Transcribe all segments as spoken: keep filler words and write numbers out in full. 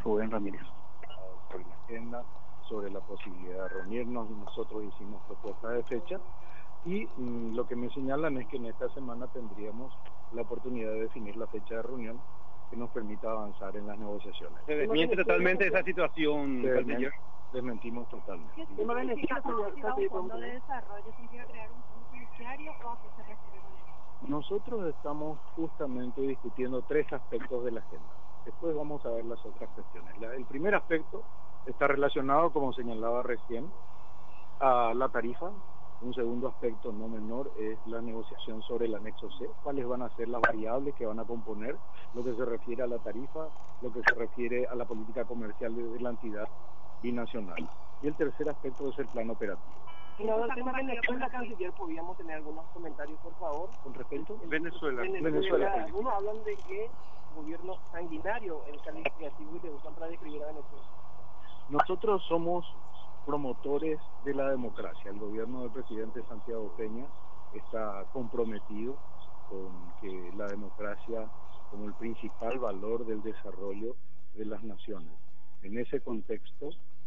Rubén Ramírez. Sobre la agenda, sobre la posibilidad de reunirnos, nosotros hicimos propuestas de fecha y mmm, lo que me señalan es que en esta semana tendríamos la oportunidad de definir la fecha de reunión que nos permita avanzar en las negociaciones. ¿Se desmiente totalmente esa situación, canciller? Desmentimos totalmente. ¿Qué significa un fondo de desarrollo? ¿Significa crear un fondo fiduciario o a qué se refiere con eso? Nosotros estamos justamente discutiendo tres aspectos de la agenda. Después vamos a ver las otras cuestiones. La, el primer aspecto está relacionado, como señalaba recién, a la tarifa. Un segundo aspecto no menor es la negociación sobre el anexo C, cuáles van a ser las variables que van a componer lo que se refiere a la tarifa, lo que se refiere a la política comercial de la entidad binacional. Y el tercer aspecto es el plan operativo. Finado el tema Venezuela, canciller, ¿podríamos tener algunos comentarios, por favor? ¿Con respecto? Venezuela. Venezuela. Venezuela. Algunos hablan de que gobierno sanguinario, el calificativo que usan para describir a Venezuela. Nosotros somos promotores de la democracia. El gobierno del presidente Santiago Peña está comprometido con que la democracia como el principal valor del desarrollo de las naciones. En ese contexto,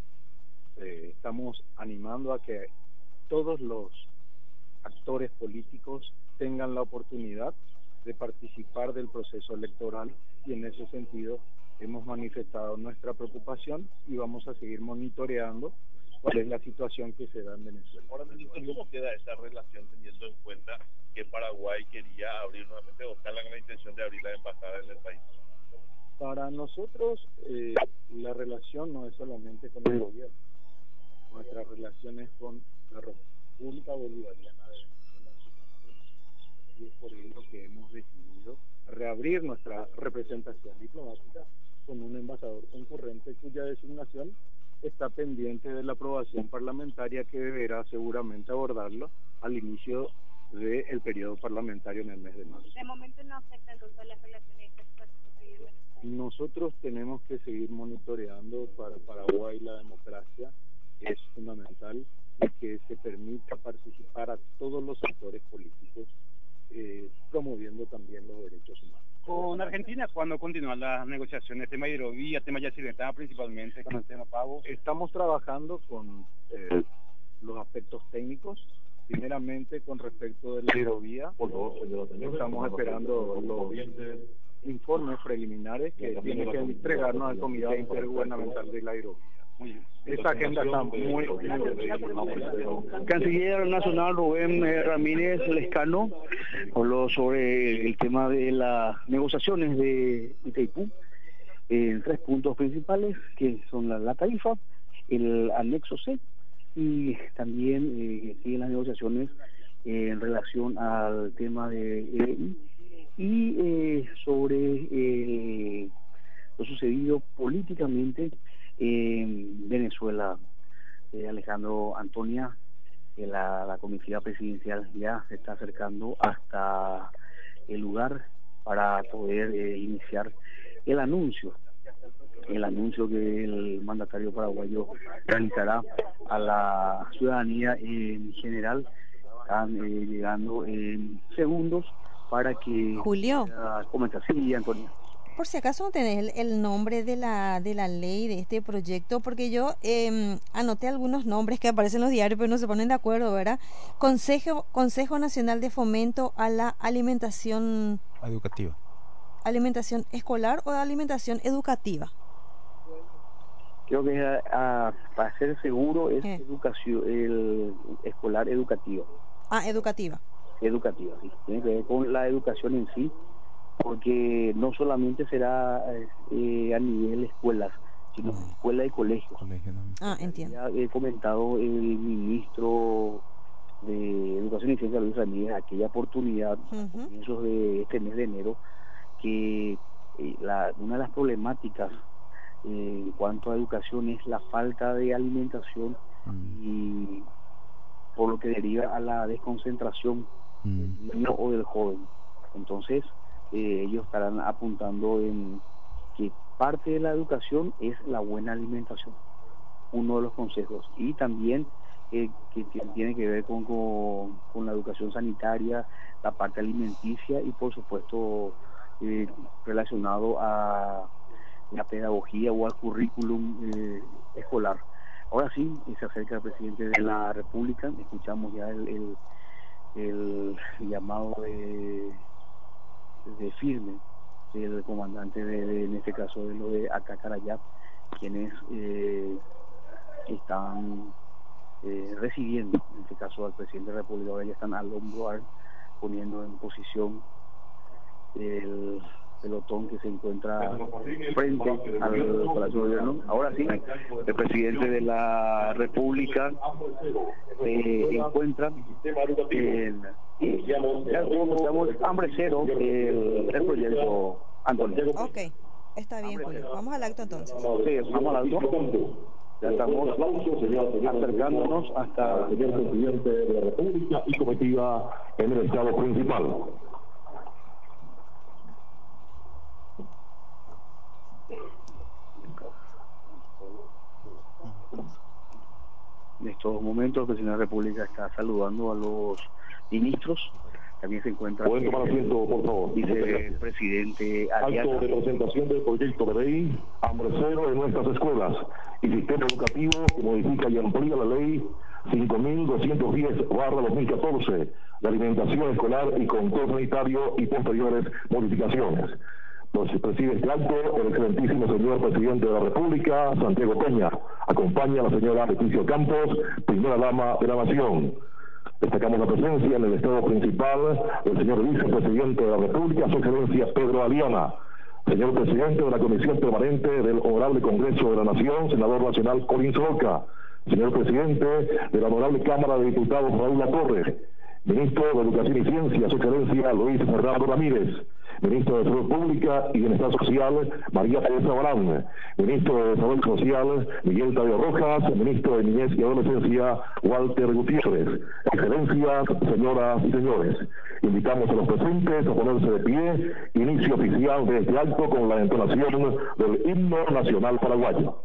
eh, estamos animando a que todos los actores políticos tengan la oportunidad de participar del proceso electoral y en ese sentido hemos manifestado nuestra preocupación y vamos a seguir monitoreando cuál es la situación que se da en Venezuela. Ahora, ¿cómo queda esa relación teniendo en cuenta que Paraguay quería abrir nuevamente o está la intención de abrir la embajada en el país? Para nosotros eh, la relación no es solamente con el gobierno, nuestra relación es con la República Bolivariana de Venezuela y es por ello que hemos decidido reabrir nuestra representación diplomática con un embajador concurrente cuya designación está pendiente de la aprobación parlamentaria que deberá seguramente abordarlo al inicio del periodo parlamentario en el mes de marzo. De momento no afecta entonces las relaciones externas que se viven. Nosotros tenemos que seguir monitoreando para Paraguay la democracia. Es fundamental que se permita participar a todos los actores políticos, eh, promoviendo también los derechos humanos. Con Argentina, ¿cuándo continúan las negociaciones? Tema hidrovía, tema Yacyretá principalmente, con el tema pago. Estamos trabajando con eh, los aspectos técnicos, primeramente con respecto de la hidrovía. Estamos esperando los informes preliminares que tiene que entregarnos al Comité Intergubernamental de la Hidrovía. Esta agenda está muy... Canciller Nacional Rubén eh, Ramírez Lescano habló sobre el tema de las negociaciones de Itaipú en tres puntos principales, que son la, la tarifa, el anexo C, y también eh, siguen las negociaciones eh, en relación al tema de E B I y eh, sobre eh, lo sucedido políticamente en Venezuela. eh, Alejandro Antonia, eh, la, la comitiva presidencial ya se está acercando hasta el lugar para poder eh, iniciar el anuncio, el anuncio que el mandatario paraguayo realizará a la ciudadanía en general. Están eh, llegando en segundos para que Julio comenzar. Sí, Antonia. Por si acaso no tenés el, el nombre de la de la ley de este proyecto, porque yo eh, anoté algunos nombres que aparecen en los diarios, pero no se ponen de acuerdo, ¿verdad? Consejo Consejo Nacional de Fomento a la Alimentación Educativa. ¿Alimentación escolar o alimentación educativa? Creo que a, a, para ser seguro es ¿Qué? educación el escolar educativa. Ah, educativa. Educativa, sí. Tiene que ver con la educación en sí, porque no solamente será eh, a nivel escuelas, sino Mm. escuela y colegio. Colegio, ¿no? Ah, entiendo. Ya he comentado el ministro de Educación y Ciencia, Luis Ramírez, aquella oportunidad, Ujú. a comienzos de este mes de enero, que eh, la, una de las problemáticas eh, en cuanto a educación es la falta de alimentación Mm. y por lo que deriva a la desconcentración Mm. del niño o del joven. Entonces, eh, ellos estarán apuntando en que parte de la educación es la buena alimentación, uno de los consejos, y también eh, que tiene que ver con, con, con la educación sanitaria, la parte alimenticia y por supuesto eh, relacionado a la pedagogía o al currículum eh, escolar. Ahora sí, se acerca el presidente de la República, escuchamos ya el, el, el llamado de, de firme del comandante de, de, en este caso de lo de Acacarayap, quienes eh, están eh, recibiendo, en este caso al presidente de la República. Ahora ya están al hombro, poniendo en posición el pelotón que se encuentra frente al Palacio de Gobierno. Ahora sí, el presidente de la República se encuentra en, ya estamos hambre cero el, el proyecto, Antonio. Ok, está bien, Julio. Vamos al acto entonces. Sí, vamos al acto. Ya estamos acercándonos hasta el señor presidente de la República y comitiva en el estado principal. En estos momentos el presidente de la República está saludando a los ministros. También se encuentra ¿Pueden tomar asiento, por favor? Vicepresidente Arias. Acto de presentación del proyecto de ley hambre cero en nuestras escuelas y sistema educativo que modifica y amplía la ley cinco mil doscientos diez barra dos mil catorce de alimentación escolar y control sanitario y posteriores modificaciones. Nos preside este acto el excelentísimo señor presidente de la República, Santiago Peña. Acompaña a la señora Leticia Campos, primera dama de la Nación. Destacamos la presencia en el estado principal del señor vicepresidente de la República, su excelencia Pedro Aliana. Señor presidente de la Comisión Permanente del Honorable Congreso de la Nación, senador nacional Collins Roca. Señor presidente de la Honorable Cámara de Diputados Raúl Latorre. Ministro de Educación y Ciencia, su excelencia Luis Fernando Ramírez. Ministro de Salud Pública y Bienestar Social, María Teresa Barán. Ministro de Desarrollo Social, Miguel Tadeo Rojas. Ministro de Niñez y Adolescencia, Walter Gutiérrez. Excelencias, señoras y señores, invitamos a los presentes a ponerse de pie. Inicio oficial de este acto con la entonación del himno nacional paraguayo.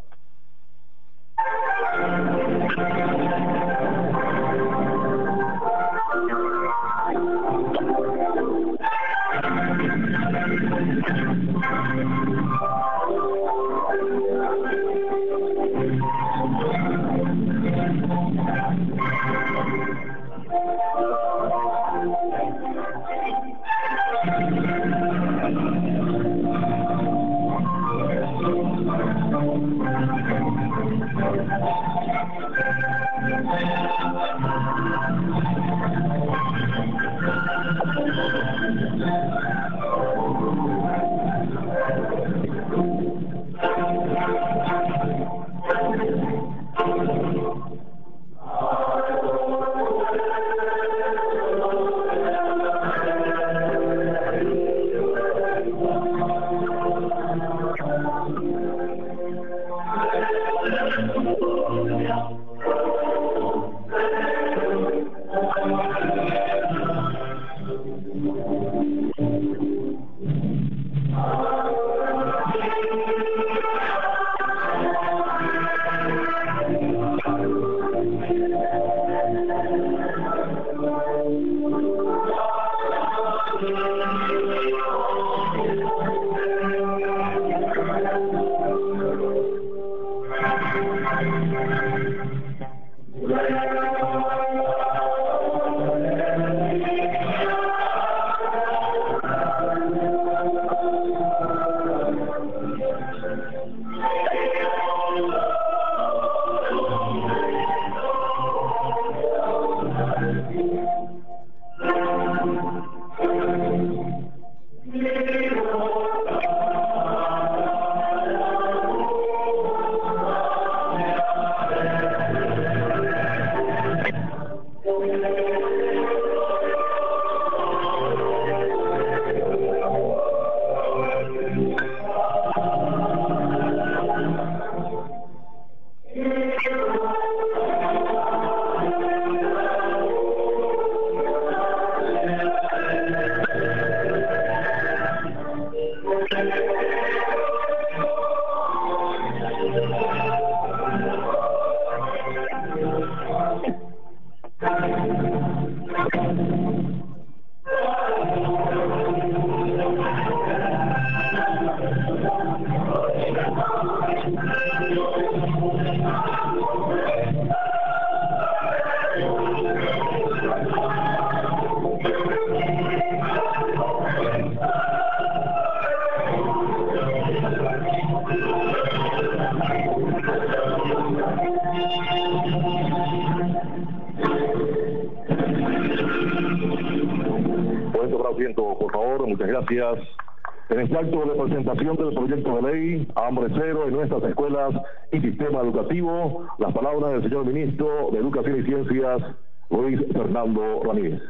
tomar asiento, por favor, muchas gracias. En este acto de presentación del proyecto de ley Hambre Cero en nuestras escuelas y sistema educativo, las palabras del señor ministro de Educación y Ciencias, Luis Fernando Ramírez.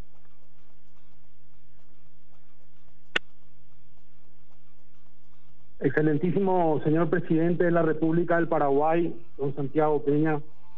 Excelentísimo señor presidente de la República del Paraguay, don Santiago Peña,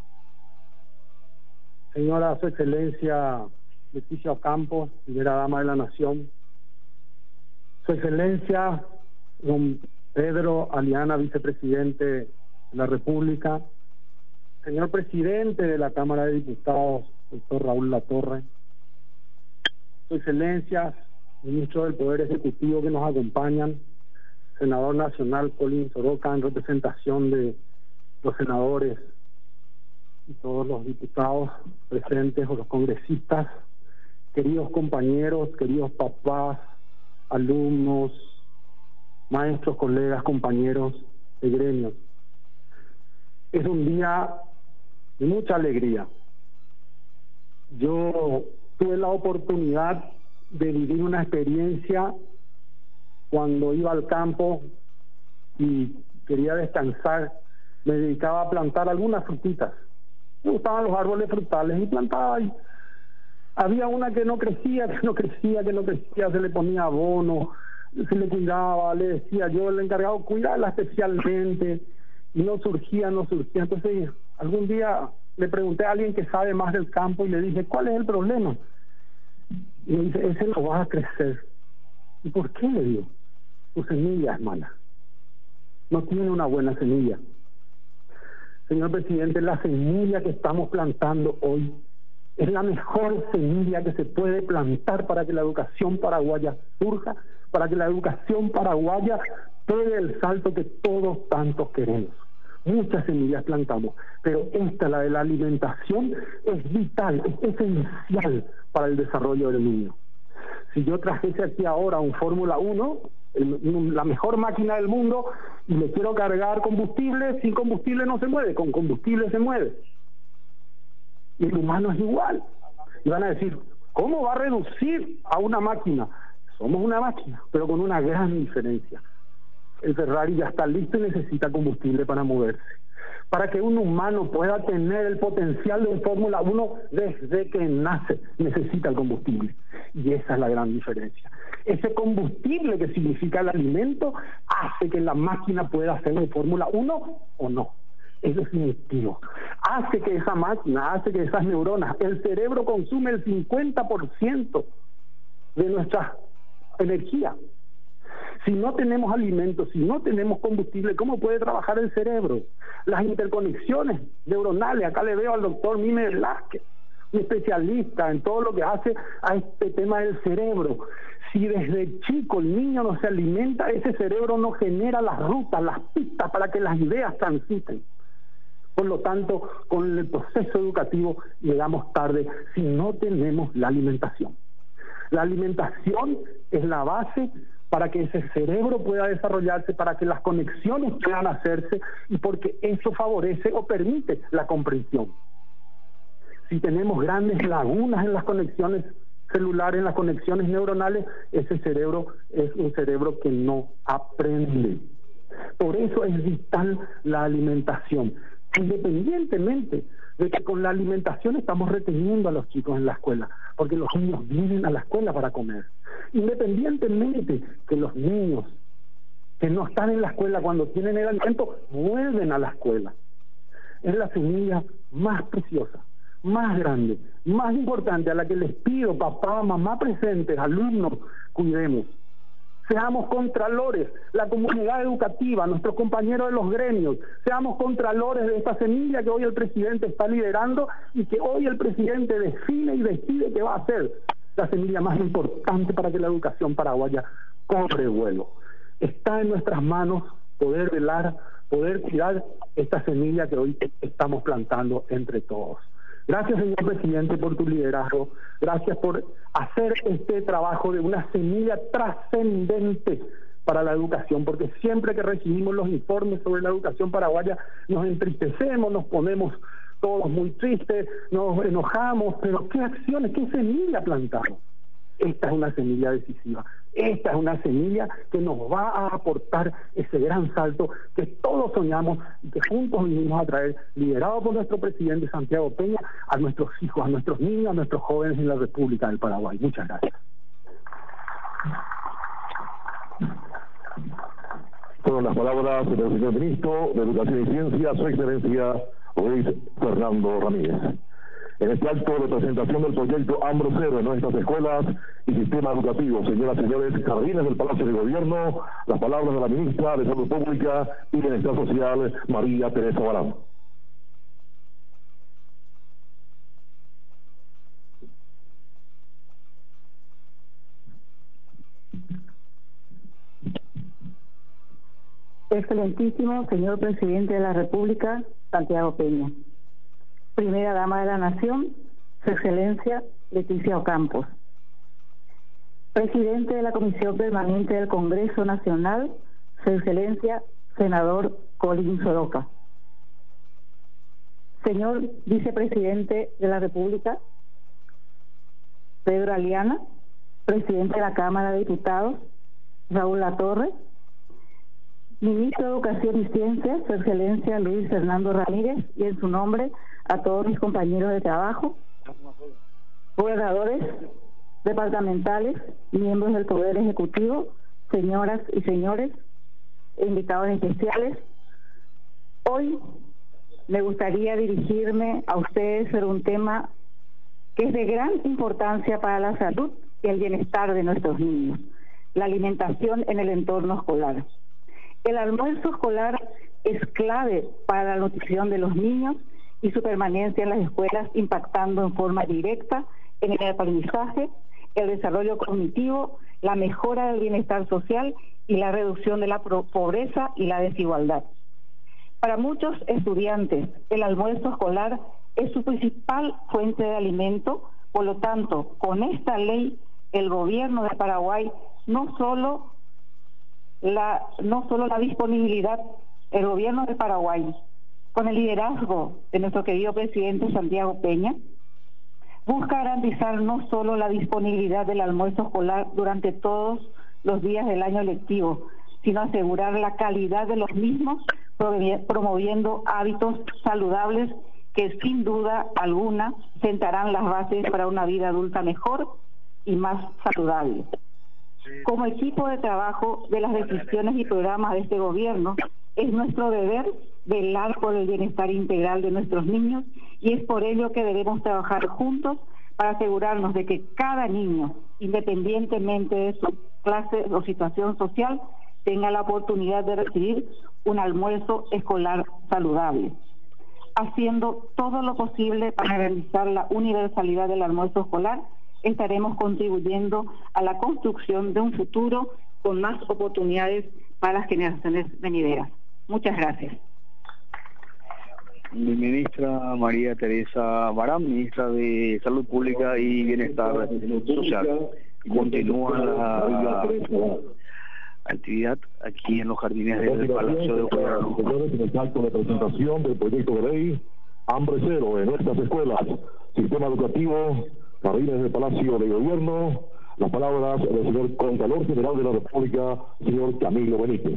señora su excelencia Leticia Ocampo, primera dama de la Nación, su excelencia don Pedro Aliana, vicepresidente de la República, señor presidente de la Cámara de Diputados, doctor Raúl Latorre, su excelencia ministro del Poder Ejecutivo que nos acompañan, senador nacional Colin Soroka, en representación de los senadores y todos los diputados presentes o los congresistas, queridos compañeros, queridos papás, alumnos, maestros, colegas, compañeros de gremios. Es un día de mucha alegría. Yo tuve la oportunidad de vivir una experiencia cuando iba al campo y quería descansar, me dedicaba a plantar algunas frutitas. Me gustaban los árboles frutales y plantaba ahí. Había una que no crecía, que no crecía, que no crecía, se le ponía abono, se le cuidaba, le decía yo, el encargado, cuidarla especialmente, y no surgía, no surgía. Entonces, algún día le pregunté a alguien que sabe más del campo y le dije, ¿cuál es el problema? Y me dice, ese no va a crecer. ¿Y por qué? Le digo, su semilla es mala. No tiene una buena semilla. Señor presidente, la semilla que estamos plantando hoy es la mejor semilla que se puede plantar para que la educación paraguaya surja, para que la educación paraguaya pegue el salto que todos tantos queremos. Muchas semillas plantamos, pero esta, la de la alimentación, es vital, es esencial para el desarrollo del niño. Si yo trajese aquí ahora un Fórmula uno, el, la mejor máquina del mundo, y le quiero cargar combustible, sin combustible no se mueve, con combustible se mueve. Y el humano es igual. Y van a decir, ¿cómo va a reducir a una máquina? Somos una máquina, pero con una gran diferencia. El Ferrari ya está listo y necesita combustible para moverse. Para que un humano pueda tener el potencial de un Fórmula uno, desde que nace necesita el combustible. Y esa es la gran diferencia. Ese combustible que significa el alimento hace que la máquina pueda hacer un Fórmula uno o no. Es definitivo. Hace que esa máquina, hace que esas neuronas, el cerebro consume el cincuenta por ciento de nuestra energía. Si no tenemos alimentos, si no tenemos combustible, ¿cómo puede trabajar el cerebro? Las interconexiones neuronales, acá le veo al doctor Mime Velázquez, un especialista en todo lo que hace a este tema del cerebro. Si desde chico el niño no se alimenta, ese cerebro no genera las rutas, las pistas para que las ideas transiten. Por lo tanto, con el proceso educativo llegamos tarde si no tenemos la alimentación. La alimentación es la base para que ese cerebro pueda desarrollarse, para que las conexiones puedan hacerse y porque eso favorece o permite la comprensión. Si tenemos grandes lagunas en las conexiones celulares, en las conexiones neuronales, ese cerebro es un cerebro que no aprende. Por eso es vital la alimentación, independientemente de que con la alimentación estamos reteniendo a los chicos en la escuela, porque los niños vienen a la escuela para comer. Independientemente que los niños que no están en la escuela cuando tienen el alimento, vuelven a la escuela. Es la semilla más preciosa, más grande, más importante, a la que les pido, papá, mamá presentes, alumnos, cuidemos. Seamos contralores, la comunidad educativa, nuestros compañeros de los gremios, seamos contralores de esta semilla que hoy el presidente está liderando y que hoy el presidente define y decide que va a ser la semilla más importante para que la educación paraguaya cobre vuelo. Está en nuestras manos poder velar, poder cuidar esta semilla que hoy estamos plantando entre todos. Gracias, señor presidente, por tu liderazgo. Gracias por hacer este trabajo de una semilla trascendente para la educación, porque siempre que recibimos los informes sobre la educación paraguaya nos entristecemos, nos ponemos todos muy tristes, nos enojamos, pero ¿qué acciones, qué semilla plantamos? Esta es una semilla decisiva. Esta es una semilla que nos va a aportar ese gran salto que todos soñamos y que juntos vinimos a traer, liderado por nuestro presidente Santiago Peña, a nuestros hijos, a nuestros niños, a nuestros jóvenes en la República del Paraguay. Muchas gracias. Fueron las palabras del señor ministro de Educación y Ciencia, su excelencia Luis Fernando Ramírez. En este acto de presentación del proyecto Hambre Cero en nuestras escuelas y sistema educativo, señoras y señores, jardines del Palacio de Gobierno, las palabras de la ministra de Salud Pública y Bienestar Social, María Teresa Barán. Excelentísimo señor Presidente de la República, Santiago Peña. Primera Dama de la Nación, Su Excelencia Leticia Ocampos. Presidente de la Comisión Permanente del Congreso Nacional, Su Excelencia Senador Colin Soroka. Señor Vicepresidente de la República, Pedro Aliana. Presidente de la Cámara de Diputados, Raúl Latorre. Ministro de Educación y Ciencias, Su Excelencia Luis Fernando Ramírez, y en su nombre a todos mis compañeros de trabajo, gobernadores departamentales, miembros del Poder Ejecutivo, señoras y señores, invitados especiales. Hoy me gustaría dirigirme a ustedes sobre un tema que es de gran importancia para la salud y el bienestar de nuestros niños, la alimentación en el entorno escolar. El almuerzo escolar es clave para la nutrición de los niños y su permanencia en las escuelas, impactando en forma directa en el aprendizaje, el desarrollo cognitivo, la mejora del bienestar social y la reducción de la pobreza y la desigualdad. Para muchos estudiantes, el almuerzo escolar es su principal fuente de alimento. Por lo tanto, con esta ley, el gobierno de Paraguay no solo La, no solo la disponibilidad, el gobierno de Paraguay, con el liderazgo de nuestro querido presidente Santiago Peña, busca garantizar no solo la disponibilidad del almuerzo escolar durante todos los días del año lectivo, sino asegurar la calidad de los mismos, promoviendo hábitos saludables que sin duda alguna sentarán las bases para una vida adulta mejor y más saludable. Como equipo de trabajo de las decisiones y programas de este gobierno, es nuestro deber velar por el bienestar integral de nuestros niños, y es por ello que debemos trabajar juntos para asegurarnos de que cada niño, independientemente de su clase o situación social, tenga la oportunidad de recibir un almuerzo escolar saludable, haciendo todo lo posible para realizar la universalidad del almuerzo escolar. Estaremos contribuyendo a la construcción de un futuro con más oportunidades para las generaciones venideras. Muchas gracias. Mi ministra María Teresa Barán, ministra de Salud Pública y Bienestar Social. Continúa la actividad aquí en los jardines del Palacio de Gobierno. En el acto de presentación del proyecto de ley Hambre Cero en nuestras escuelas, sistema educativo, jardines del Palacio de Gobierno, las palabras del señor Contralor General de la República, señor Camilo Benítez.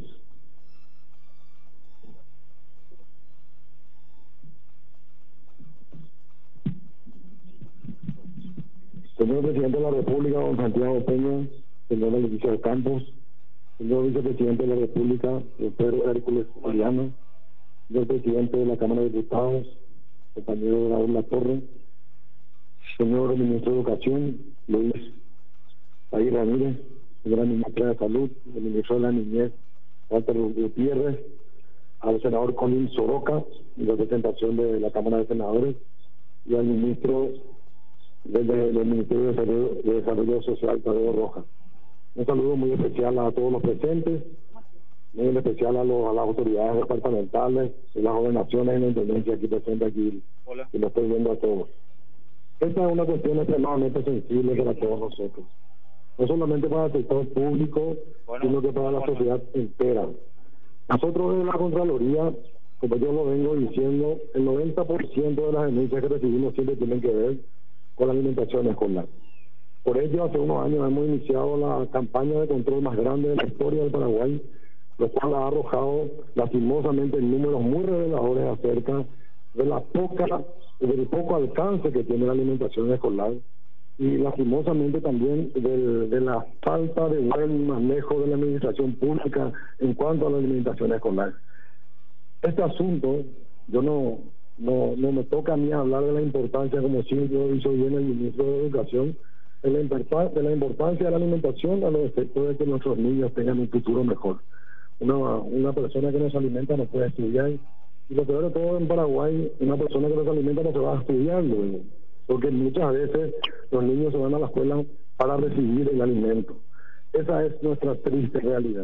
Señor Presidente de la República, don Santiago Peña, señor Leticia Ocampos, señor Vicepresidente de la República, don Pedro Hércules Aliana, señor Presidente de la Cámara de Diputados, compañero Raúl Latorre, señor Ministro de Educación, Luis País Ramírez, señora Ministra de Salud, el Ministro de la Niñez, Walter Gutiérrez, al senador Colin Soroka, en representación de la Cámara de Senadores, y al Ministro del, del Ministerio de, Salud, de Desarrollo Social, Tadeo Rojas. Un saludo muy especial a todos los presentes, muy especial a, los, a las autoridades departamentales, de las gobernaciones y la intendencia aquí presente aquí, Hola. Y lo estoy viendo a todos. Esta es una cuestión extremadamente sensible para todos nosotros, no solamente para el sector público, bueno, sino que para la bueno. sociedad entera. Nosotros en la Contraloría, como yo lo vengo diciendo, el noventa por ciento de las denuncias que recibimos siempre tienen que ver con la alimentación escolar. Por ello, hace unos años hemos iniciado la campaña de control más grande de la historia del Paraguay, lo cual ha arrojado lastimosamente números muy reveladores acerca de la poca, del poco alcance que tiene la alimentación escolar y lastimosamente también de, de la falta de buen manejo de la administración pública en cuanto a la alimentación escolar. Este asunto, yo no, no, no me toca a mí hablar de la importancia, como sí lo hizo bien el ministro de Educación, de la, de la importancia de la alimentación a los efectos de que nuestros niños tengan un futuro mejor. Una, una persona que no se alimenta no puede estudiar, y lo peor de todo en Paraguay, una persona que no se alimenta no se va a estudiar luego, porque muchas veces los niños se van a la escuela para recibir el alimento. Esa es nuestra triste realidad.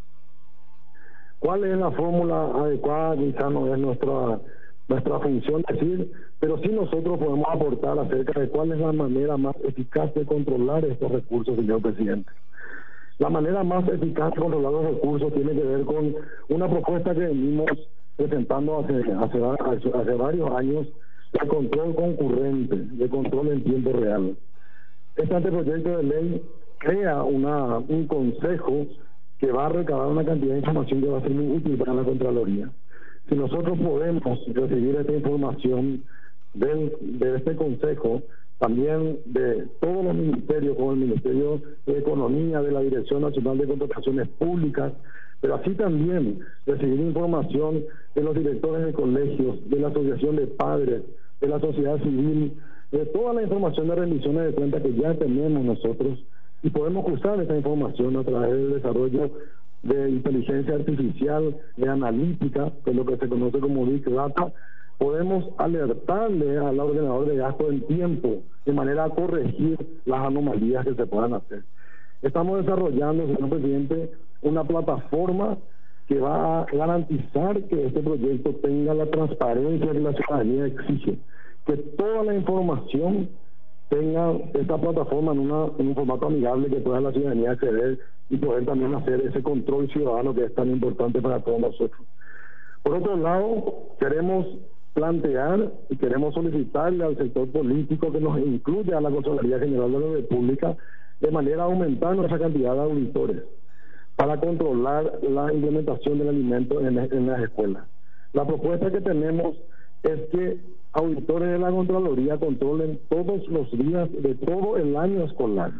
¿Cuál es la fórmula adecuada? Quizá no es nuestra, nuestra función decir, pero sí nosotros podemos aportar acerca de cuál es la manera más eficaz de controlar estos recursos, señor presidente. La manera más eficaz de controlar los recursos tiene que ver con una propuesta que venimos presentando hace, hace, hace varios años, de control concurrente, de control en tiempo real. Este anteproyecto de ley crea una, un consejo que va a recabar una cantidad de información que va a ser muy útil para la Contraloría. Si nosotros podemos recibir esta información del, de este consejo, también de todos los ministerios, como el Ministerio de Economía, de la Dirección Nacional de Contrataciones Públicas, pero así también recibir información de los directores de colegios, de la Asociación de Padres, de la sociedad civil, de toda la información de rendiciones de cuentas que ya tenemos nosotros, y podemos usar esa información a través del desarrollo de inteligencia artificial, de analítica, que es lo que se conoce como Big Data. Podemos alertarle al ordenador de gasto en tiempo, de manera a corregir las anomalías que se puedan hacer. Estamos desarrollando, señor presidente, una plataforma que va a garantizar que este proyecto tenga la transparencia que la ciudadanía exige, que toda la información tenga esta plataforma en, una, en un formato amigable que pueda la ciudadanía acceder y poder también hacer ese control ciudadano que es tan importante para todos nosotros. Por otro lado, queremos plantear y queremos solicitarle al sector político que nos incluya a la Contraloría General de la República de manera a aumentar nuestra cantidad de auditores para controlar la implementación del alimento en, en las escuelas. La propuesta que tenemos es que auditores de la Contraloría controlen todos los días de todo el año escolar,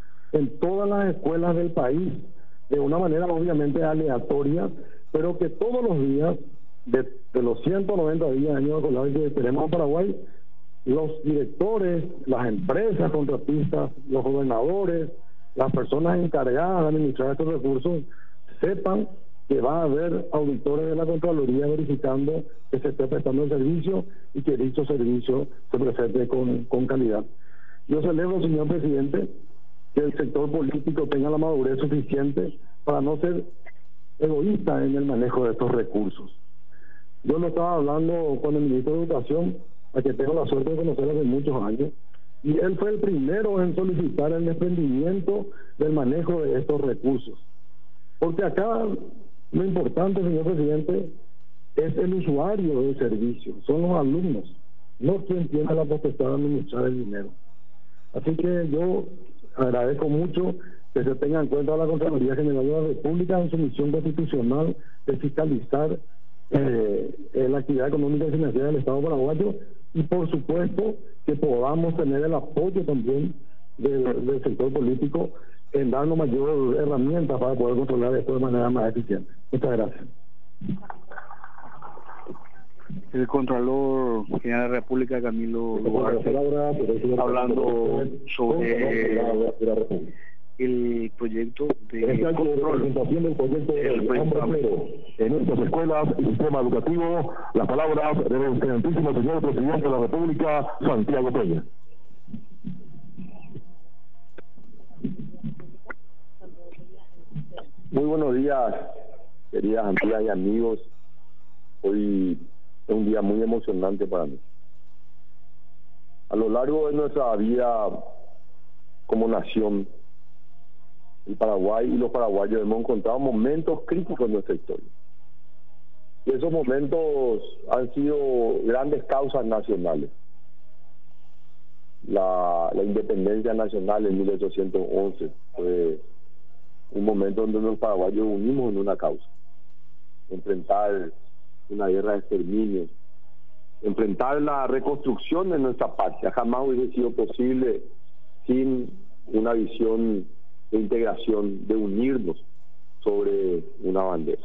en todas las escuelas del país, de una manera obviamente aleatoria, pero que todos los días, de, de los ciento noventa días de año escolar que tenemos en Paraguay, los directores, las empresas contratistas, los gobernadores, las personas encargadas de administrar estos recursos, sepan que va a haber auditores de la Contraloría verificando que se esté prestando el servicio y que dicho servicio se presente con, con calidad. Yo celebro, señor presidente, que el sector político tenga la madurez suficiente para no ser egoísta en el manejo de estos recursos. Yo lo estaba hablando con el ministro de Educación, a que tengo la suerte de conocer hace muchos años, y él fue el primero en solicitar el desprendimiento del manejo de estos recursos. Porque acá lo importante, señor presidente, es el usuario del servicio, son los alumnos, no quien tiene la potestad de administrar el dinero. Así que yo agradezco mucho que se tenga en cuenta la Contraloría General de la República en su misión constitucional de fiscalizar eh, la actividad económica y financiera del Estado paraguayo, y por supuesto que podamos tener el apoyo también del, del sector político en darnos mayor herramientas para poder controlar esto de manera más eficiente. Muchas gracias. El Contralor General de la República, Camilo Duarte, hablando sobre el proyecto de control. Presentación del proyecto de en nuestras escuelas y sistema educativo, las palabras del excelentísimo señor presidente de la República, Santiago Peña. Muy buenos días, queridas amigas y amigos. Hoy es un día muy emocionante para mí. A lo largo de nuestra vida como nación, el Paraguay y los paraguayos hemos encontrado momentos críticos en nuestra historia. Y esos momentos han sido grandes causas nacionales. La, la independencia nacional en mil ochocientos once fue un momento donde los paraguayos unimos en una causa: enfrentar una guerra de exterminio, enfrentar la reconstrucción de nuestra patria. Jamás hubiese sido posible sin una visión de integración, de unirnos sobre una bandera.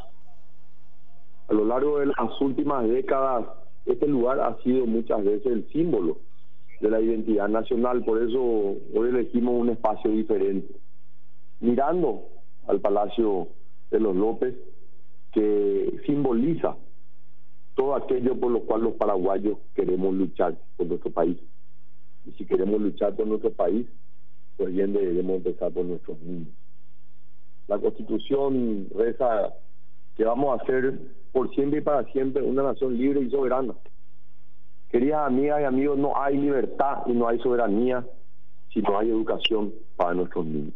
A lo largo de las últimas décadas, este lugar ha sido muchas veces el símbolo de la identidad nacional. Por eso hoy elegimos un espacio diferente, mirando al Palacio de los López, que simboliza todo aquello por lo cual los paraguayos queremos luchar por nuestro país. Y si queremos luchar por nuestro país, pues bien debemos empezar por nuestros niños. La Constitución reza que vamos a ser por siempre y para siempre una nación libre y soberana. Queridas amigas y amigos, no hay libertad y no hay soberanía si no hay educación para nuestros niños.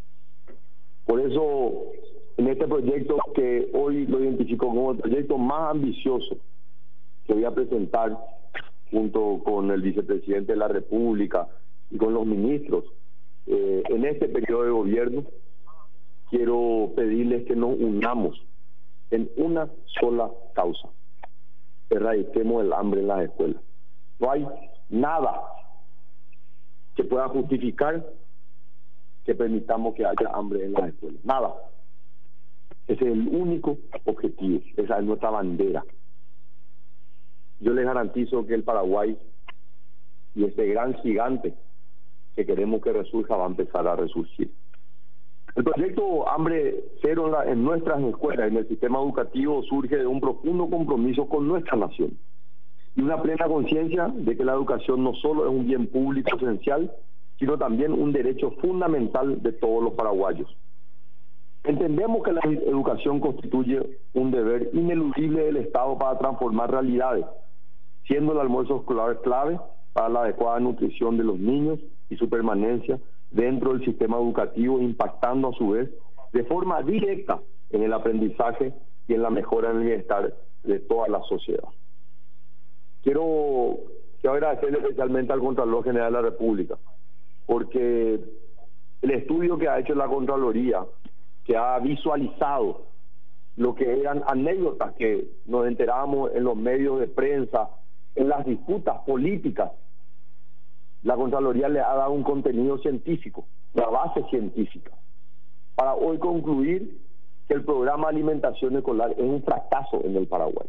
Por eso, en este proyecto, que hoy lo identifico como el proyecto más ambicioso que voy a presentar junto con el vicepresidente de la República y con los ministros, eh, en este periodo de gobierno, quiero pedirles que nos unamos en una sola causa: erradiquemos el hambre en las escuelas. No hay nada que pueda justificar que permitamos que haya hambre en las escuelas. Nada. Ese es el único objetivo, esa es nuestra bandera. Yo les garantizo que el Paraguay y ese gran gigante que queremos que resurja va a empezar a resurgir. El proyecto Hambre Cero en, la, en nuestras escuelas, en el sistema educativo, surge de un profundo compromiso con nuestra nación y una plena conciencia de que la educación no solo es un bien público esencial, sino también un derecho fundamental de todos los paraguayos. Entendemos que la educación constituye un deber ineludible del Estado para transformar realidades, siendo el almuerzo escolar clave para la adecuada nutrición de los niños y su permanencia dentro del sistema educativo, impactando a su vez de forma directa en el aprendizaje y en la mejora del bienestar de toda la sociedad. Quiero, quiero agradecerle especialmente al Contralor General de la República, porque el estudio que ha hecho la Contraloría, que ha visualizado lo que eran anécdotas que nos enterábamos en los medios de prensa, en las disputas políticas, la Contraloría le ha dado un contenido científico, una base científica, para hoy concluir que el programa de alimentación escolar es un fracaso en el Paraguay.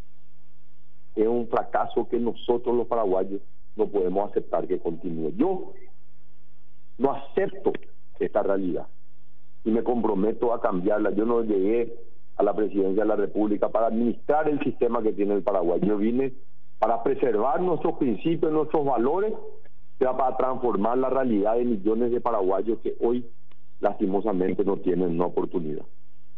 Es un fracaso que nosotros los paraguayos no podemos aceptar que continúe. Yo no acepto esta realidad y me comprometo a cambiarla. Yo no llegué a la presidencia de la República para administrar el sistema que tiene el Paraguay. Yo vine para preservar nuestros principios, nuestros valores, pero para transformar la realidad de millones de paraguayos que hoy lastimosamente no tienen una oportunidad.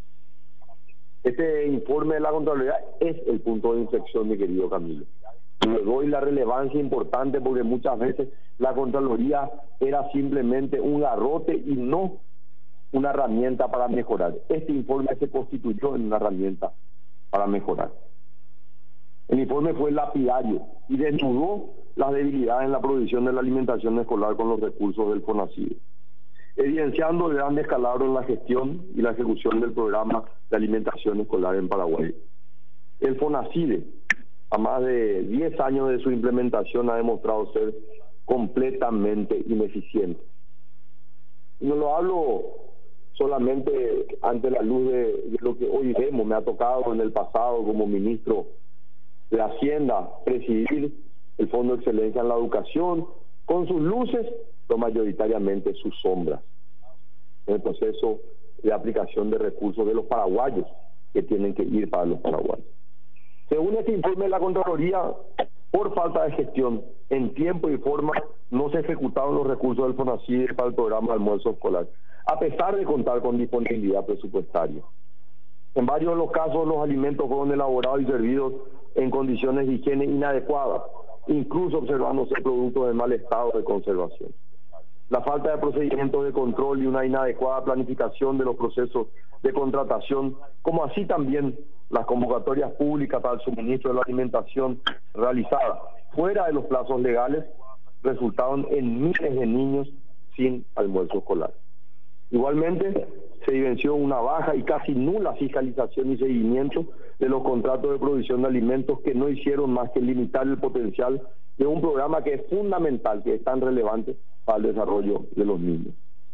Este informe de la Contraloría es el punto de inflexión, mi querido Camilo. Le doy la relevancia importante porque muchas veces la Contraloría era simplemente un garrote y no una herramienta para mejorar. Este informe se constituyó en una herramienta para mejorar. El informe fue lapidario y desnudó las debilidades en la provisión de la alimentación escolar con los recursos del FONACIDE, evidenciando el gran descalabro en la gestión y la ejecución del programa de alimentación escolar en Paraguay. El FONACIDE, a más de diez años de su implementación, ha demostrado ser completamente ineficiente. Y no lo hablo solamente ante la luz de, de lo que hoy vemos. Me ha tocado en el pasado como ministro de Hacienda presidir el Fondo de Excelencia en la Educación, con sus luces, pero mayoritariamente sus sombras, en el proceso de aplicación de recursos de los paraguayos que tienen que ir para los paraguayos. Según este informe de la Contraloría, por falta de gestión, en tiempo y forma, no se ejecutaron los recursos del FONACIDE para el programa de almuerzo escolar, a pesar de contar con disponibilidad presupuestaria. En varios de los casos, los alimentos fueron elaborados y servidos en condiciones de higiene inadecuadas, incluso observándose productos de mal estado de conservación. La falta de procedimientos de control y una inadecuada planificación de los procesos de contratación, como así también las convocatorias públicas para el suministro de la alimentación realizadas fuera de los plazos legales, resultaron en miles de niños sin almuerzo escolar. Igualmente, se evidenció una baja y casi nula fiscalización y seguimiento de los contratos de provisión de alimentos que no hicieron más que limitar el potencial de un programa que es fundamental, que es tan relevante para el desarrollo de los niños.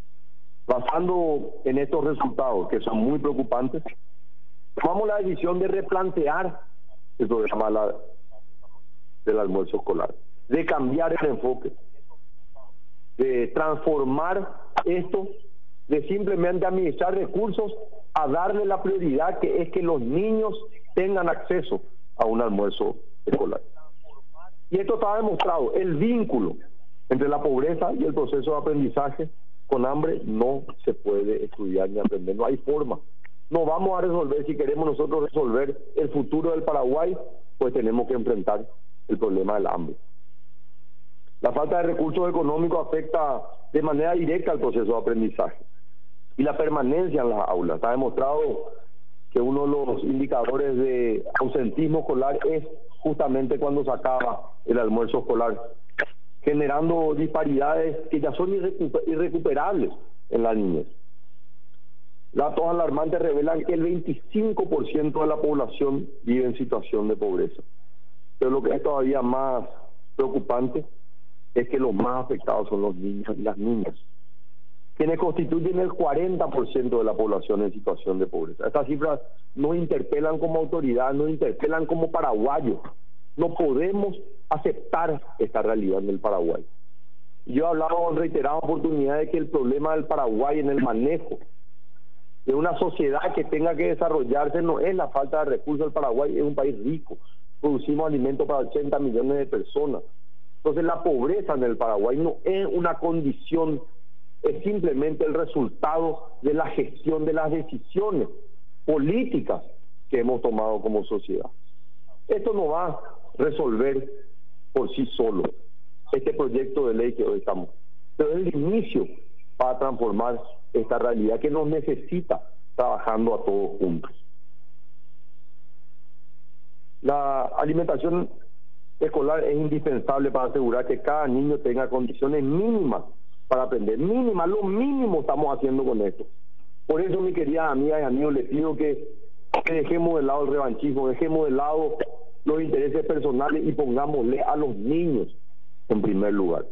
Basando en estos resultados, que son muy preocupantes, tomamos la decisión de replantear el programa la, del almuerzo escolar, de cambiar el enfoque, de transformar esto de simplemente administrar recursos a darle la prioridad que es que los niños tengan acceso a un almuerzo escolar. Y esto está demostrado, el vínculo entre la pobreza y el proceso de aprendizaje. Con hambre no se puede estudiar ni aprender, no hay forma. No vamos a resolver, si queremos nosotros resolver el futuro del Paraguay, pues tenemos que enfrentar el problema del hambre. La falta de recursos económicos afecta de manera directa al proceso de aprendizaje y la permanencia en las aulas. Está demostrado que uno de los indicadores de ausentismo escolar es justamente cuando se acaba el almuerzo escolar, generando disparidades que ya son irrecuper- irrecuperables en la niñez. Datos alarmantes revelan que el veinticinco por ciento de la población vive en situación de pobreza. Pero lo que es todavía más preocupante es que los más afectados son los niños y las niñas, quienes constituyen el cuarenta por ciento de la población en situación de pobreza. Estas cifras nos interpelan como autoridad, nos interpelan como paraguayos. No podemos aceptar esta realidad en el Paraguay. Yo he hablado en reiteradas oportunidades de que el problema del Paraguay en el manejo de una sociedad que tenga que desarrollarse no es la falta de recursos. El Paraguay es un país rico, producimos alimentos para ochenta millones de personas. Entonces la pobreza en el Paraguay no es una condición, es simplemente el resultado de la gestión de las decisiones políticas que hemos tomado como sociedad. Esto no va a resolver por sí solo este proyecto de ley que hoy estamos, pero es el inicio para transformar esta realidad que nos necesita trabajando a todos juntos. La alimentación escolar es indispensable para asegurar que cada niño tenga condiciones mínimas para aprender. Mínimas, lo mínimo estamos haciendo con esto. Por eso, mi querida amiga y amigos, les pido que, que dejemos de lado el revanchismo, dejemos de lado los intereses personales y pongámosle a los niños en primer lugar.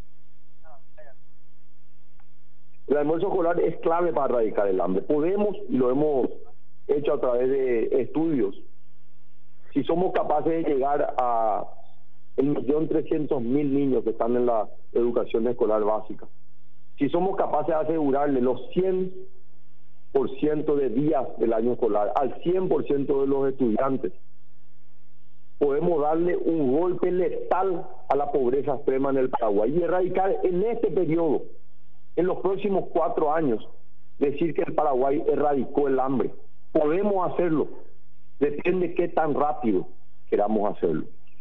El almuerzo escolar es clave para erradicar el hambre. Podemos, y lo hemos hecho a través de estudios, si somos capaces de llegar a el millón trescientos mil niños que están en la educación escolar básica, si somos capaces de asegurarle los cien por ciento de días del año escolar al cien por ciento de los estudiantes, podemos darle un golpe letal a la pobreza extrema en el Paraguay y erradicar en este periodo, en los próximos cuatro años, decir que el Paraguay erradicó el hambre. Podemos hacerlo, depende qué tan rápido queramos hacerlo.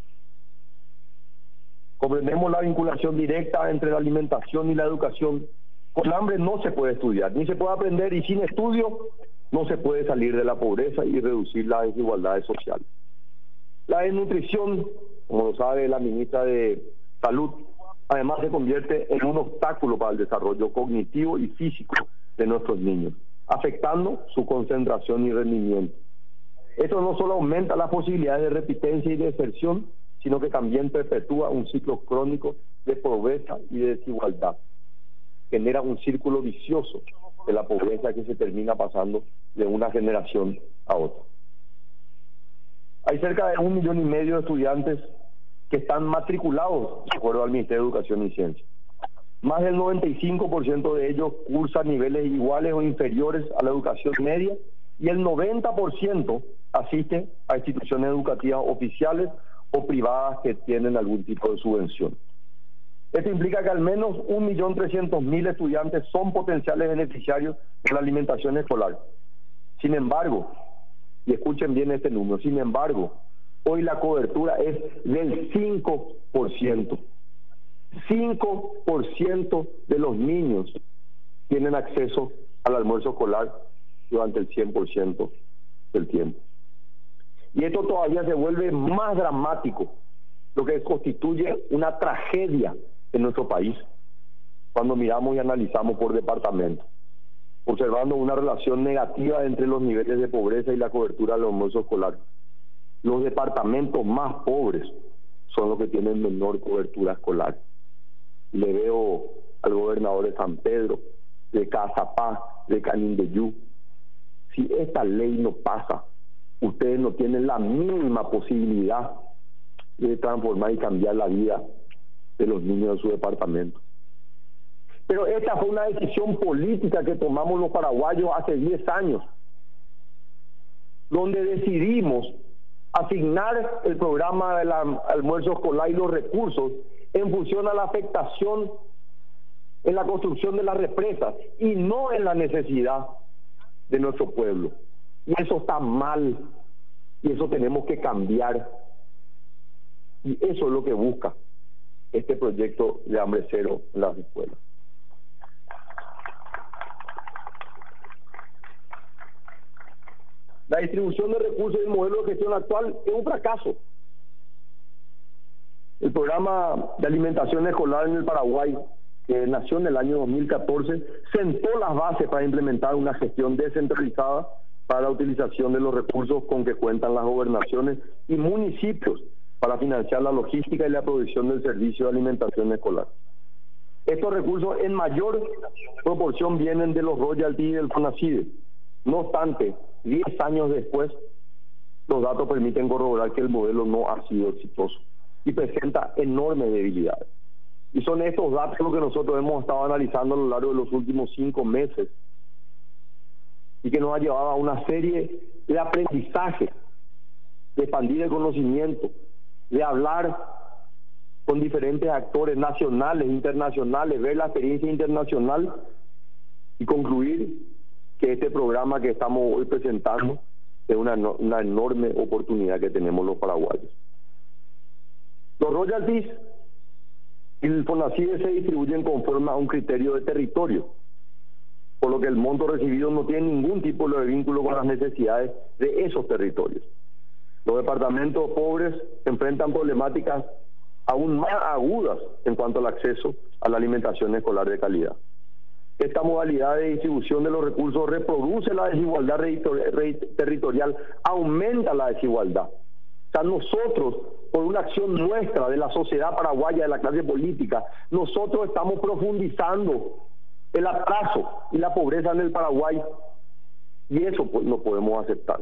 Comprendemos la vinculación directa entre la alimentación y la educación. Con hambre no se puede estudiar, ni se puede aprender, y sin estudio no se puede salir de la pobreza y reducir las desigualdades sociales. La desnutrición, como lo sabe la ministra de Salud, además se convierte en un obstáculo para el desarrollo cognitivo y físico de nuestros niños, afectando su concentración y rendimiento. Esto no solo aumenta las posibilidades de repitencia y de deserción, sino que también perpetúa un ciclo crónico de pobreza y de desigualdad. Genera un círculo vicioso de la pobreza que se termina pasando de una generación a otra. Hay cerca de un millón y medio de estudiantes que están matriculados de acuerdo al Ministerio de Educación y Ciencia. Más del noventa y cinco por ciento de ellos cursan niveles iguales o inferiores a la educación media y el noventa por ciento asiste a instituciones educativas oficiales o privadas que tienen algún tipo de subvención. Esto implica que al menos un millón trescientos mil estudiantes son potenciales beneficiarios de la alimentación escolar. Sin embargo, y escuchen bien este número, sin embargo, hoy la cobertura es del cinco por ciento. cinco por ciento de los niños tienen acceso al almuerzo escolar durante el cien por ciento del tiempo. Y esto todavía se vuelve más dramático, lo que constituye una tragedia en nuestro país cuando miramos y analizamos por departamento, observando una relación negativa entre los niveles de pobreza y la cobertura del almuerzo escolar. Los departamentos más pobres son los que tienen menor cobertura escolar. Le veo al gobernador de San Pedro, de Cazapá, de Canindeyú. Si esta ley no pasa, ustedes no tienen la mínima posibilidad de transformar y cambiar la vida de los niños de su departamento. Pero esta fue una decisión política que tomamos los paraguayos hace diez años, donde decidimos asignar el programa del almuerzo escolar y los recursos en función a la afectación en la construcción de las represas y no en la necesidad de nuestro pueblo. Y eso está mal, y eso tenemos que cambiar. Y eso es lo que busca este proyecto de hambre cero en las escuelas. La distribución de recursos y el modelo de gestión actual es un fracaso. El programa de alimentación escolar en el Paraguay, que nació en el año dos mil catorce, sentó las bases para implementar una gestión descentralizada para la utilización de los recursos con que cuentan las gobernaciones y municipios para financiar la logística y la provisión del servicio de alimentación escolar. Estos recursos en mayor proporción vienen de los royalties y del FONACIDE. No obstante, diez años después, los datos permiten corroborar que el modelo no ha sido exitoso y presenta enormes debilidades. Y son estos datos los que nosotros hemos estado analizando a lo largo de los últimos cinco meses y que nos ha llevado a una serie de aprendizajes, de expandir el conocimiento, de hablar con diferentes actores nacionales, internacionales, ver la experiencia internacional y concluir que este programa que estamos hoy presentando es una, una enorme oportunidad que tenemos los paraguayos. Los royalties y el FONACIDE se distribuyen conforme a un criterio de territorio, por lo que el monto recibido no tiene ningún tipo de vínculo con las necesidades de esos territorios. Los departamentos pobres enfrentan problemáticas aún más agudas en cuanto al acceso a la alimentación escolar de calidad. Esta modalidad de distribución de los recursos reproduce la desigualdad territorial, aumenta la desigualdad. O sea, nosotros, por una acción nuestra de la sociedad paraguaya, de la clase política, nosotros estamos profundizando el atraso y la pobreza en el Paraguay, y eso pues no podemos aceptar.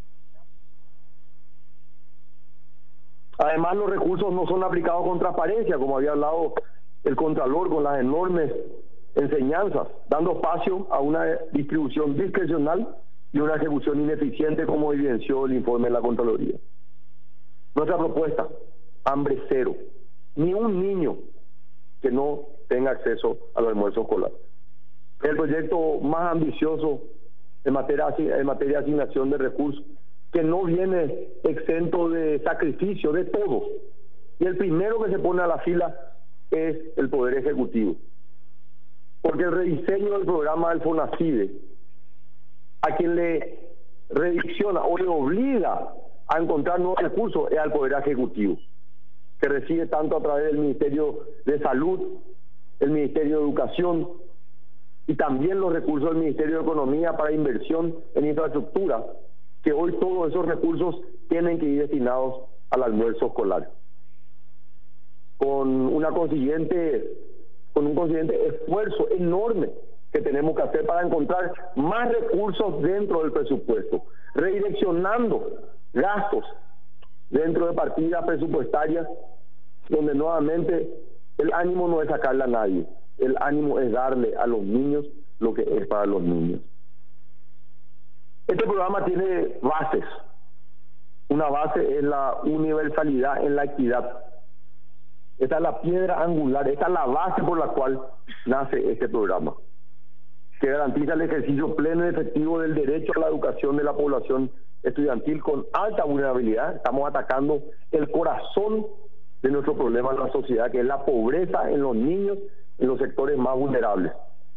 Además, los recursos no son aplicados con transparencia, como había hablado el Contralor, con las enormes enseñanzas, dando espacio a una distribución discrecional y una ejecución ineficiente, como evidenció el informe de la Contraloría. Nuestra propuesta, hambre cero. Ni un niño que no tenga acceso al almuerzo escolar. El proyecto más ambicioso en materia, en materia de asignación de recursos, que no viene exento de sacrificio de todos. Y el primero que se pone a la fila es el Poder Ejecutivo. Porque el rediseño del programa del FONACIDE, a quien le redicciona o le obliga a encontrar nuevos recursos, es al Poder Ejecutivo, que recibe tanto a través del Ministerio de Salud, el Ministerio de Educación y también los recursos del Ministerio de Economía para inversión en infraestructura, que hoy todos esos recursos tienen que ir destinados al almuerzo escolar. Con una consiguiente, con un consiguiente esfuerzo enorme que tenemos que hacer para encontrar más recursos dentro del presupuesto, redireccionando gastos dentro de partidas presupuestarias donde nuevamente el ánimo no es sacarle a nadie, el ánimo es darle a los niños lo que es para los niños. Este programa tiene bases. Una base es la universalidad en la equidad. Esta es la piedra angular, esta es la base por la cual nace este programa, que garantiza el ejercicio pleno y efectivo del derecho a la educación de la población estudiantil con alta vulnerabilidad. Estamos atacando el corazón de nuestro problema en la sociedad, que es la pobreza en los niños, en los sectores más vulnerables.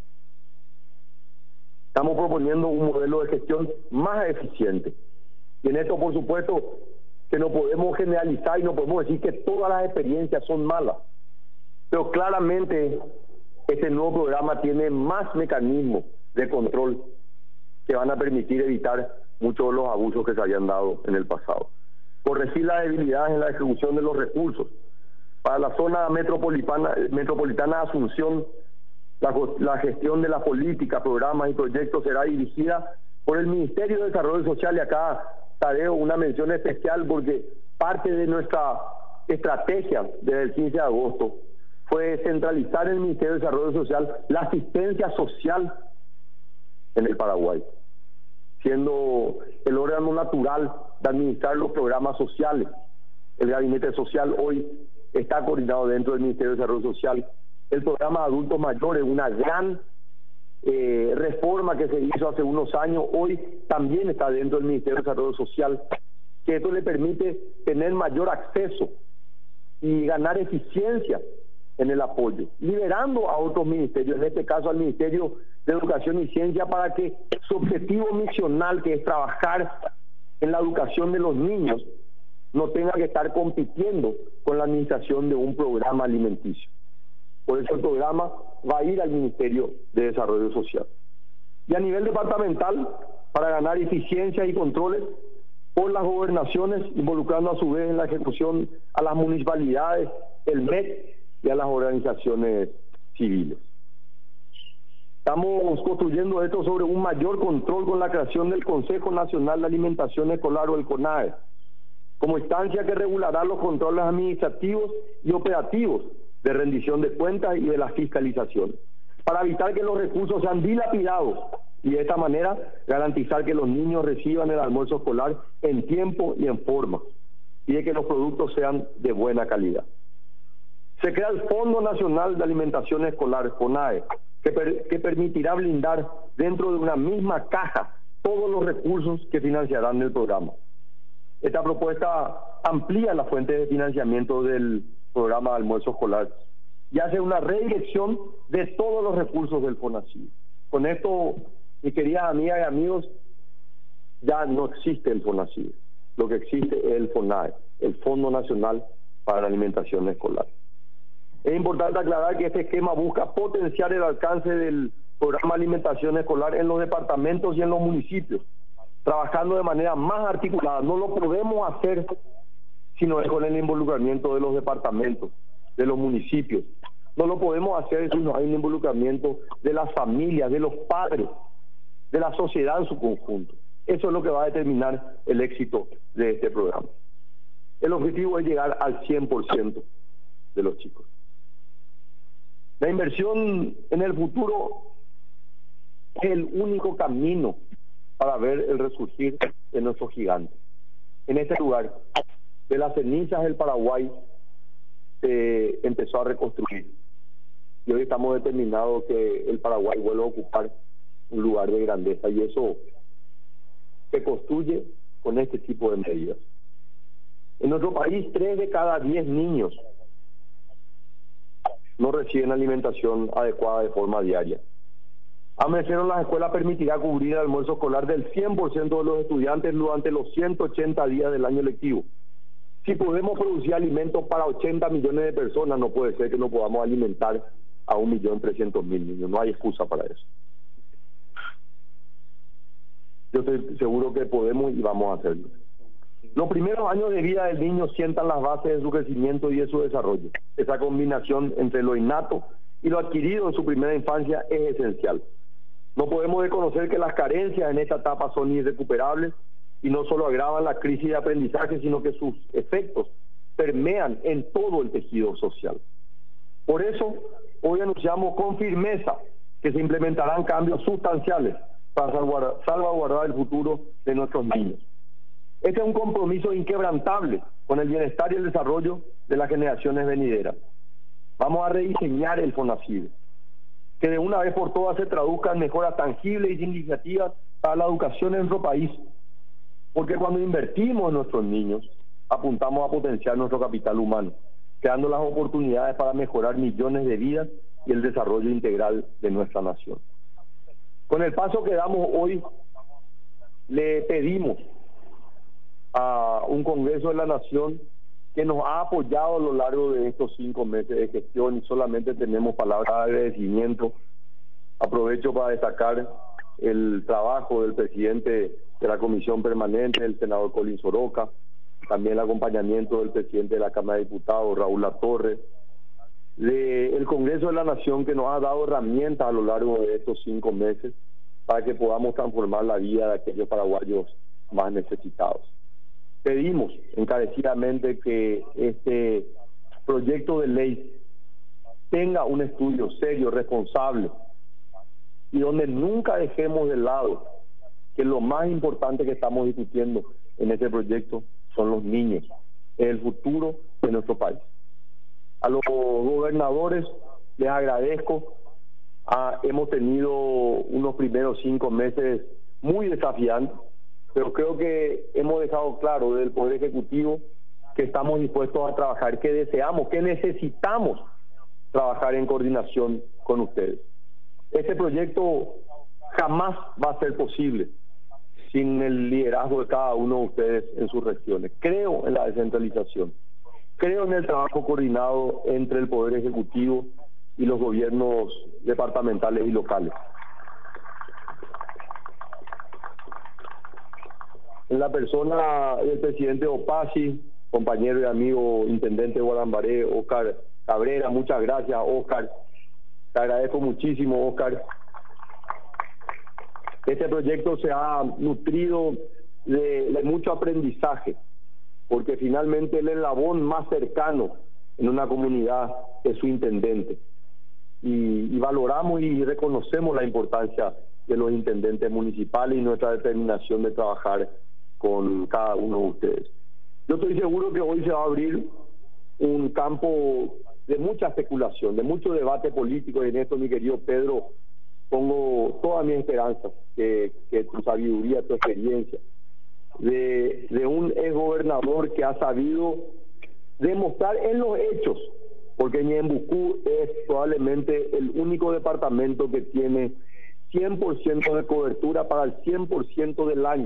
Estamos proponiendo un modelo de gestión más eficiente. Y en esto, por supuesto, que no podemos generalizar y no podemos decir que todas las experiencias son malas. Pero claramente este nuevo programa tiene más mecanismos de control que van a permitir evitar muchos de los abusos que se habían dado en el pasado. Corregir las debilidades en la ejecución de los recursos. Para la zona metropolitana, metropolitana de Asunción, la, la gestión de la política, programas y proyectos será dirigida por el Ministerio de Desarrollo Social, y acá Tadeo, una mención especial porque parte de nuestra estrategia desde el quince de agosto fue centralizar en el Ministerio de Desarrollo Social la asistencia social en el Paraguay, siendo el órgano natural de administrar los programas sociales. El gabinete social hoy está coordinado dentro del Ministerio de Desarrollo Social. El programa de adultos mayores, una gran eh, reforma que se hizo hace unos años, hoy también está dentro del Ministerio de Desarrollo Social, que esto le permite tener mayor acceso y ganar eficiencia en el apoyo, liberando a otros ministerios, en este caso al Ministerio de Educación y Ciencia, para que su objetivo misional, que es trabajar en la educación de los niños, no tenga que estar compitiendo con la administración de un programa alimenticio. Por eso el programa va a ir al Ministerio de Desarrollo Social. Y a nivel departamental, para ganar eficiencia y controles por las gobernaciones, involucrando a su vez en la ejecución a las municipalidades, el M E C y a las organizaciones civiles. Estamos construyendo esto sobre un mayor control con la creación del Consejo Nacional de Alimentación Escolar, o el CONAE, como instancia que regulará los controles administrativos y operativos de rendición de cuentas y de la fiscalización, para evitar que los recursos sean dilapidados y de esta manera garantizar que los niños reciban el almuerzo escolar en tiempo y en forma, y de que los productos sean de buena calidad. Se crea el Fondo Nacional de Alimentación Escolar, CONAE, que, per, que permitirá blindar dentro de una misma caja todos los recursos que financiarán el programa. Esta propuesta amplía la fuente de financiamiento del programa de almuerzo escolar y hace una redirección de todos los recursos del FONACYT. Con esto, mis queridas amigas y amigos, ya no existe el FONACYT. Lo que existe es el FONAE, el Fondo Nacional para la Alimentación Escolar. Es importante aclarar que este esquema busca potenciar el alcance del programa de alimentación escolar en los departamentos y en los municipios, trabajando de manera más articulada. No lo podemos hacer si no es con el involucramiento de los departamentos, de los municipios. No lo podemos hacer si no hay un involucramiento de las familias, de los padres, de la sociedad en su conjunto. Eso es lo que va a determinar el éxito de este programa. El objetivo es llegar al cien por ciento de los chicos. La inversión en el futuro es el único camino para ver el resurgir de nuestros gigantes. En este lugar, de las cenizas del Paraguay, se empezó a reconstruir. Y hoy estamos determinados que el Paraguay vuelva a ocupar un lugar de grandeza, y eso se construye con este tipo de medidas. En nuestro país, tres de cada diez niños no reciben alimentación adecuada de forma diaria. Amanecer en las escuelas permitirá cubrir el almuerzo escolar del cien por ciento de los estudiantes durante los ciento ochenta días del año lectivo. Si podemos producir alimentos para ochenta millones de personas, no puede ser que no podamos alimentar a un millón trescientos mil niños. No hay excusa para eso. Yo estoy seguro que podemos y vamos a hacerlo. Los primeros años de vida del niño sientan las bases de su crecimiento y de su desarrollo. Esa combinación entre lo innato y lo adquirido en su primera infancia es esencial. No podemos desconocer que las carencias en esta etapa son irrecuperables y no solo agravan la crisis de aprendizaje, sino que sus efectos permean en todo el tejido social. Por eso, hoy anunciamos con firmeza que se implementarán cambios sustanciales para salvaguardar, salvaguardar el futuro de nuestros niños. Este es un compromiso inquebrantable con el bienestar y el desarrollo de las generaciones venideras. Vamos a rediseñar el FONACYT, que de una vez por todas se traduzca en mejoras tangibles y significativas para la educación en nuestro país. Porque cuando invertimos en nuestros niños, apuntamos a potenciar nuestro capital humano, creando las oportunidades para mejorar millones de vidas y el desarrollo integral de nuestra nación. Con el paso que damos hoy, le pedimos a un Congreso de la Nación que nos ha apoyado a lo largo de estos cinco meses de gestión, y solamente tenemos palabras de agradecimiento. Aprovecho para destacar el trabajo del presidente de la Comisión Permanente, el senador Colin Soroka, también el acompañamiento del presidente de la Cámara de Diputados, Raúl Latorre, del Congreso de la Nación, que nos ha dado herramientas a lo largo de estos cinco meses para que podamos transformar la vida de aquellos paraguayos más necesitados. Pedimos encarecidamente que este proyecto de ley tenga un estudio serio, responsable, y donde nunca dejemos de lado que lo más importante que estamos discutiendo en este proyecto son los niños, el futuro de nuestro país. A los gobernadores les agradezco. Ah, hemos tenido unos primeros cinco meses muy desafiantes, pero creo que hemos dejado claro desde el Poder Ejecutivo que estamos dispuestos a trabajar, que deseamos, que necesitamos trabajar en coordinación con ustedes. Este proyecto jamás va a ser posible sin el liderazgo de cada uno de ustedes en sus regiones. Creo en la descentralización, creo en el trabajo coordinado entre el Poder Ejecutivo y los gobiernos departamentales y locales. En la persona del presidente Opasi, compañero y amigo intendente de Guarambaré, Oscar Cabrera, muchas gracias, Oscar. Te agradezco muchísimo, Oscar. Este proyecto se ha nutrido de, de mucho aprendizaje, porque finalmente el eslabón más cercano en una comunidad es su intendente. Y, y valoramos y reconocemos la importancia de los intendentes municipales y nuestra determinación de trabajar con cada uno de ustedes. Yo estoy seguro que hoy se va a abrir un campo de mucha especulación, de mucho debate político, y en esto, mi querido Pedro, pongo toda mi esperanza, que, que tu sabiduría, tu experiencia, de, de un exgobernador que ha sabido demostrar en los hechos, porque Ñembucú es probablemente el único departamento que tiene cien por ciento de cobertura para el cien por ciento del año.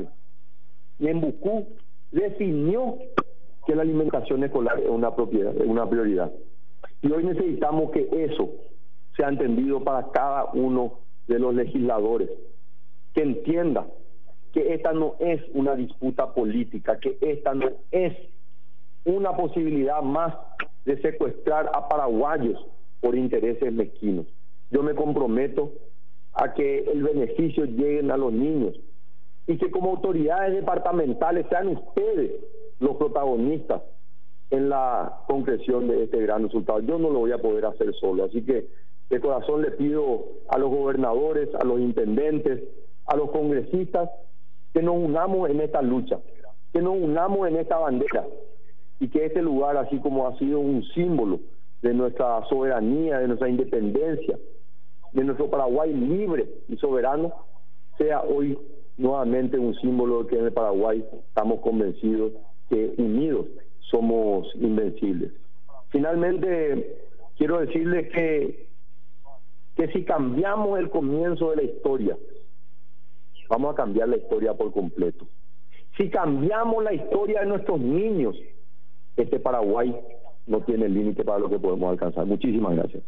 Ñembucú definió que la alimentación escolar es una propiedad, es una prioridad. Y hoy necesitamos que eso sea entendido para cada uno de los legisladores, que entienda que esta no es una disputa política, que esta no es una posibilidad más de secuestrar a paraguayos por intereses mezquinos. Yo me comprometo a que el beneficio llegue a los niños y que como autoridades departamentales sean ustedes los protagonistas en la concreción de este gran resultado. Yo no lo voy a poder hacer solo, así que de corazón le pido a los gobernadores, a los intendentes, a los congresistas, que nos unamos en esta lucha, que nos unamos en esta bandera, y que este lugar, así como ha sido un símbolo de nuestra soberanía, de nuestra independencia, de nuestro Paraguay libre y soberano, sea hoy nuevamente un símbolo de que en el Paraguay estamos convencidos que unidos somos invencibles. Finalmente, quiero decirles que, que si cambiamos el comienzo de la historia, vamos a cambiar la historia por completo. Si cambiamos la historia de nuestros niños, este Paraguay no tiene límite para lo que podemos alcanzar. Muchísimas gracias.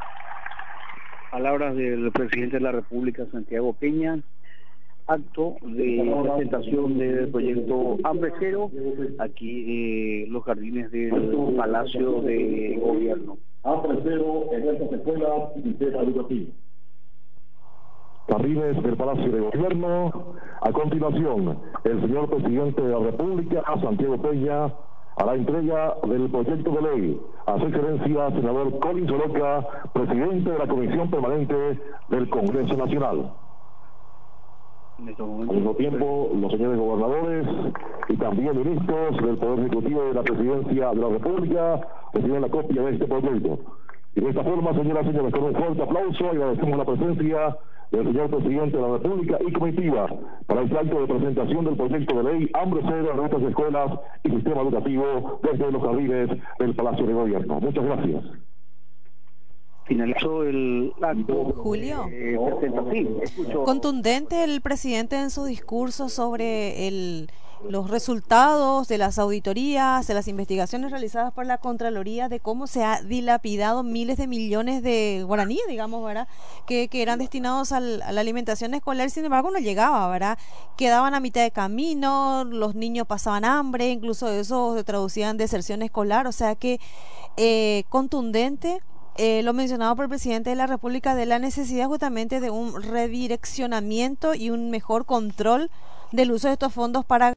Palabras del presidente de la República, Santiago Peña. Acto de presentación del proyecto Hambre Cero, aquí en eh, los jardines del Palacio de Gobierno. Hambre Cero en estas escuelas y sistemas educativos. Jardines del Palacio de Gobierno. A continuación, el señor presidente de la República, Santiago Peña, a la entrega del proyecto de ley. A su excelencia, senador Colin Soroka, presidente de la Comisión Permanente del Congreso Nacional. Al mismo tiempo, los señores gobernadores y también ministros del Poder Ejecutivo de la Presidencia de la República reciben la copia de este proyecto. Y de esta forma, señoras y señores, con un fuerte aplauso, agradecemos la presencia del señor presidente de la República y comitiva para este acto de presentación del proyecto de ley Hambre Cero en nuestras escuelas y sistema educativo desde los jardines del Palacio de Gobierno. Muchas gracias. Finalizó el acto. Julio. Eh, sí, Contundente el presidente en su discurso sobre el los resultados de las auditorías, de las investigaciones realizadas por la Contraloría de cómo se ha dilapidado miles de millones de guaraníes, digamos, ¿verdad? Que, que eran destinados al, a la alimentación escolar, sin embargo no llegaba, ¿verdad? Quedaban a mitad de camino, los niños pasaban hambre, incluso eso se traducía en deserción escolar, o sea que eh, contundente. Eh, lo mencionado por el presidente de la República de la necesidad justamente de un redireccionamiento y un mejor control del uso de estos fondos para